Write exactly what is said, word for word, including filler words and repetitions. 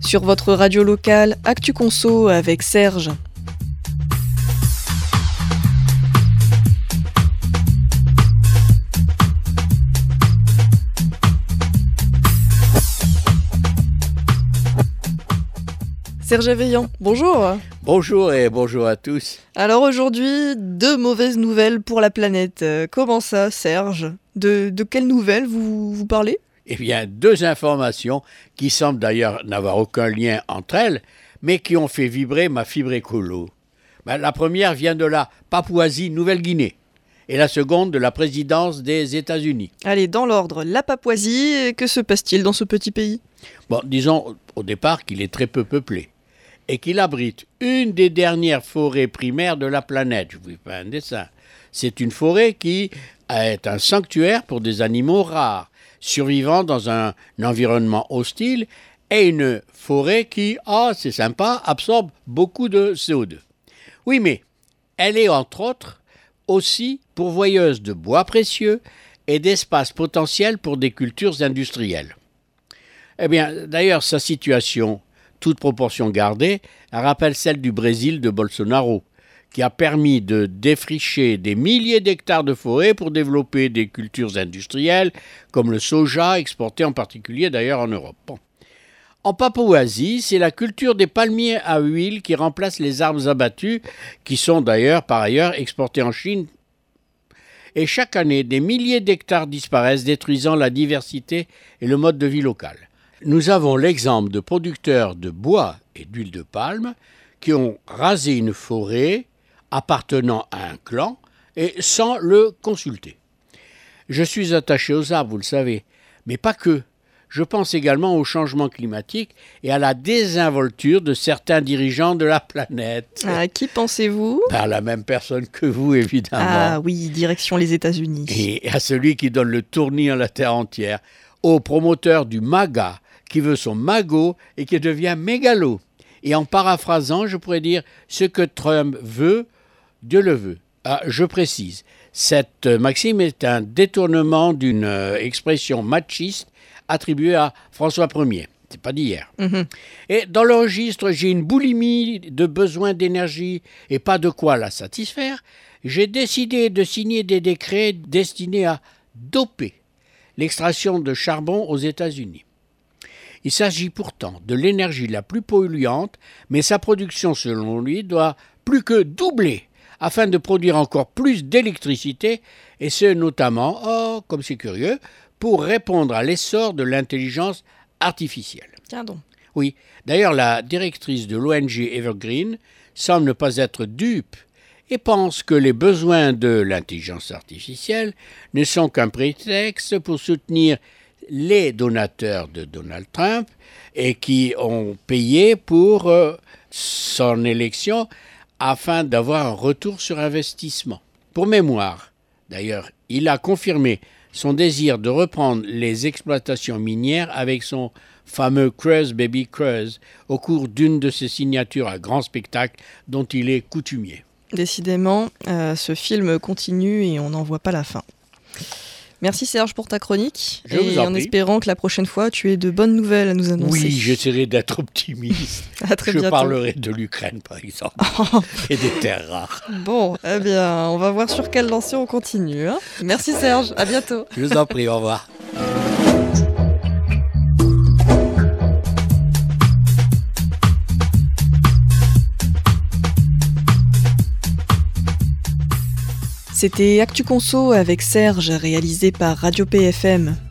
Sur votre radio locale, Actu Conso avec Serge. Serge Aveillant, bonjour. Bonjour et bonjour à tous. Alors aujourd'hui, deux mauvaises nouvelles pour la planète. Euh, comment ça, Serge ? De, de quelles nouvelles vous, vous parlez ? Eh bien, deux informations qui semblent d'ailleurs n'avoir aucun lien entre elles, mais qui ont fait vibrer ma fibre écolo. Ben, la première vient de la Papouasie-Nouvelle-Guinée et la seconde de la présidence des États-Unis. Allez, dans l'ordre, la Papouasie, que se passe-t-il dans ce petit pays ? Bon, disons au départ qu'il est très peu peuplé et qu'il abrite une des dernières forêts primaires de la planète. Je vous fais pas un dessin. C'est une forêt qui est un sanctuaire pour des animaux rares, survivant dans un environnement hostile, et une forêt qui, ah, c'est sympa, absorbe beaucoup de C O deux. Oui, mais elle est entre autres aussi pourvoyeuse de bois précieux et d'espaces potentiels pour des cultures industrielles. Eh bien, d'ailleurs, sa situation, toute proportion gardée, rappelle celle du Brésil de Bolsonaro, qui a permis de défricher des milliers d'hectares de forêt pour développer des cultures industrielles, comme le soja, exporté en particulier d'ailleurs en Europe. Bon. En Papouasie, c'est la culture des palmiers à huile qui remplace les arbres abattus, qui sont d'ailleurs par ailleurs exportés en Chine. Et chaque année, des milliers d'hectares disparaissent, détruisant la diversité et le mode de vie local. Nous avons l'exemple de producteurs de bois et d'huile de palme qui ont rasé une forêt appartenant à un clan et sans le consulter. Je suis attaché aux arbres, vous le savez, mais pas que. Je pense également au changement climatique et à la désinvolture de certains dirigeants de la planète. À qui pensez-vous ? À la même personne que vous, évidemment. Ah oui, direction les États-Unis. Et à celui qui donne le tournis à la terre entière, au promoteur du MAGA, qui veut son magot et qui devient mégalo. Et en paraphrasant, je pourrais dire « ce que Trump veut, Dieu le veut ». Ah, je précise, cette maxime est un détournement d'une euh, expression machiste attribuée à François Ier. C'est pas d'hier. Mm-hmm. Et dans le registre, j'ai une boulimie de besoin d'énergie et pas de quoi la satisfaire. J'ai décidé de signer des décrets destinés à doper l'extraction de charbon aux États-Unis. Il s'agit pourtant de l'énergie la plus polluante, mais sa production, selon lui, doit plus que doubler afin de produire encore plus d'électricité, et ce notamment, oh, comme c'est curieux, pour répondre à l'essor de l'intelligence artificielle. Tiens donc. Oui, d'ailleurs, la directrice de l'O N G Evergreen semble ne pas être dupe et pense que les besoins de l'intelligence artificielle ne sont qu'un prétexte pour soutenir les donateurs de Donald Trump et qui ont payé pour euh, son élection afin d'avoir un retour sur investissement. Pour mémoire, d'ailleurs, il a confirmé son désir de reprendre les exploitations minières avec son fameux Creuse Baby Creuse au cours d'une de ses signatures à grand spectacle dont il est coutumier. Décidément, euh, ce film continue et on n'en voit pas la fin. Merci Serge pour ta chronique. Je vous en en prie. espérant que la prochaine fois, tu aies de bonnes nouvelles à nous annoncer. Oui, j'essaierai d'être optimiste. À très Je bientôt. parlerai de l'Ukraine, par exemple, et des terres rares. Bon, eh bien, on va voir sur quelle lancée on continue. Hein. Merci Serge, à bientôt. Je vous en prie, au revoir. C'était Actu Conso avec Serge, réalisé par Radio P F M.